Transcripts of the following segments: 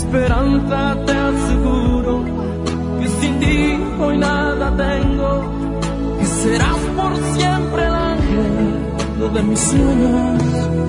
esperanza te aseguro que sin ti hoy nada tengo, que serás por siempre el ángel de mis sueños.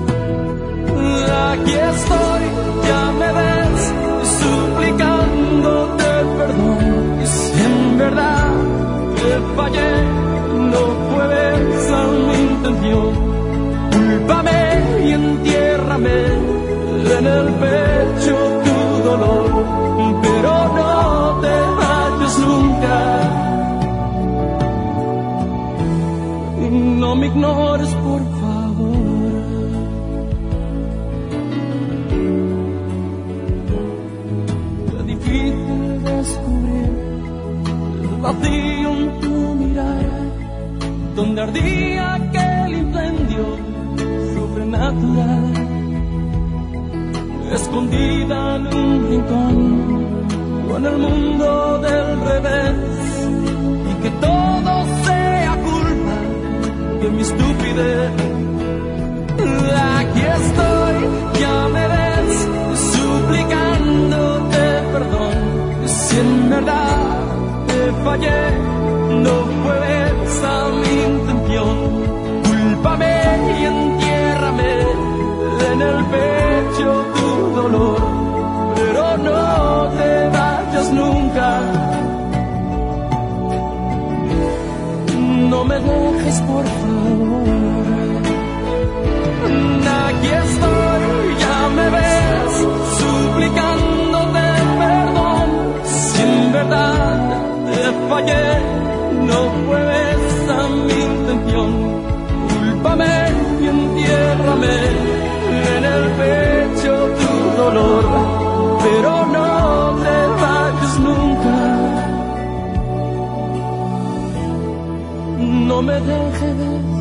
Aquí estoy, ya me ves, suplicándote perdón. Y si en verdad te fallé, no fue esa mi intención. Cúlpame y entiérrame en el pecho tu dolor, pero no te vayas nunca. No me ignores, por favor. Es difícil descubrir el vacío en tu mirada, donde ardía aquel incendio sobrenatural, escondida en un rincón con el mundo del revés, y que todo sea culpa de mi estupidez. Aquí estoy, ya me ves, suplicándote perdón. Si en verdad te fallé, no fue esa mi intención. Cúlpame y entiérrame en el pecho tu dolor, pero no te vayas nunca. No me dejes, por favor. Aquí estoy, ya me ves, suplicándote perdón. Si en verdad te fallé, no fue esa mi intención. Cúlpame y entiérrame en el pecho tu dolor, pero no te vayas nunca. No me dejes.